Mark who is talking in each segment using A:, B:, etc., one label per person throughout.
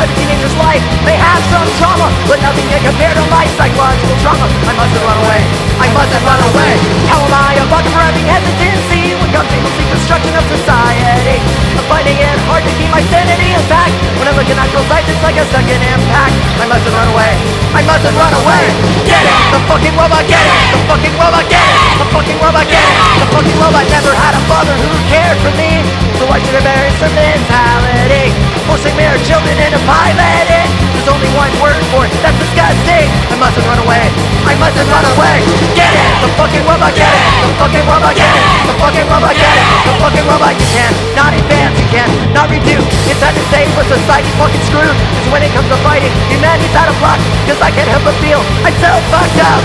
A: describe a teenager's life. They have some trauma, but nothing can compare to life. Psychological trauma, I mustn't run away. I mustn't run away. How am I a bugger for having hesitancy when comes to the construction of society? I'm finding it hard to keep my sanity intact. When I look at natural sights, it's like a second impact. I mustn't run away. I mustn't run away. Get it, the fucking robot, get it, the fucking robot, get it, the fucking robot, get it, the fucking robot. Never had a father who cared for me, so why should I bear some mentality? Forcing their children into piloting. There's only one word for it, that's disgusting. I mustn't run away. I mustn't run away. Get it, the fucking robot, get it, the fucking robot, get it, the fucking robot, get it, the fucking robot. You can not advance, you can not reduce. It's time to say what society's fucking screwed. Cause when it comes to fighting, humanity's out of luck. Cause I can't help but feel I'm so fucked up.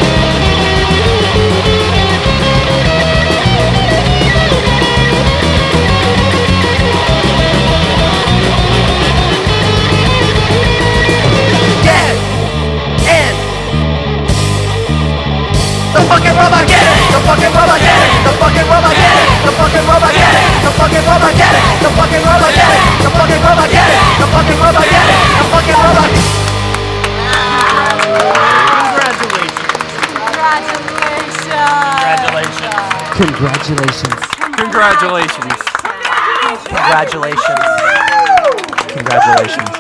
A: The fucking robot, get it! The fucking robot, get it! The fucking robot, get it! The fucking robot, get it! The fucking robot, get it! The fucking robot, get it! The fucking robot, get it! The fucking robot, get it! The fucking robot.
B: Congratulations.
C: Congratulations.
A: Congratulations. Congratulations.